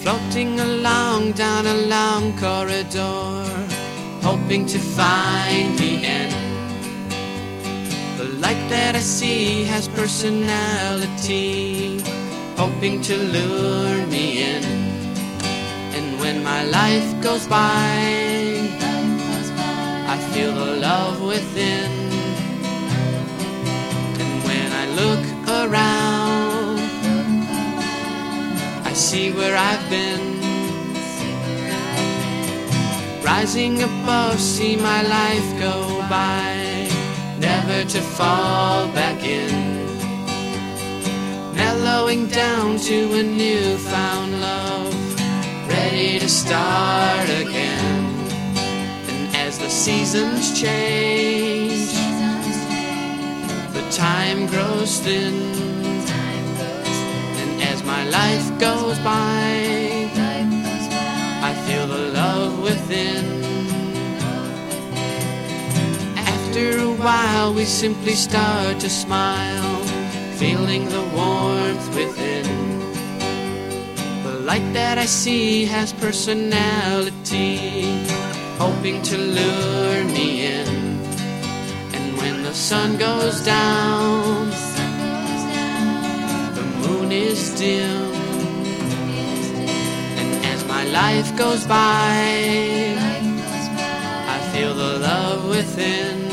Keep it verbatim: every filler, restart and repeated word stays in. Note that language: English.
floating along down a long corridor, hoping to find the end. The light that I see has personality, hoping to lure me in. And when my life goes by, I feel the love within. And when I look around, I see where I've been. Rising above, see my life go by, never to fall back in. Mellowing down to a newfound love, ready to start again. And as the seasons change, the time grows thin. And as my life goes by, I feel the love within. After a while we simply start to smile, feeling the warmth within. The light that I see has personality, hoping to lure me in. And when the sun goes down, the moon is dim. And as my life goes by, I feel the love within.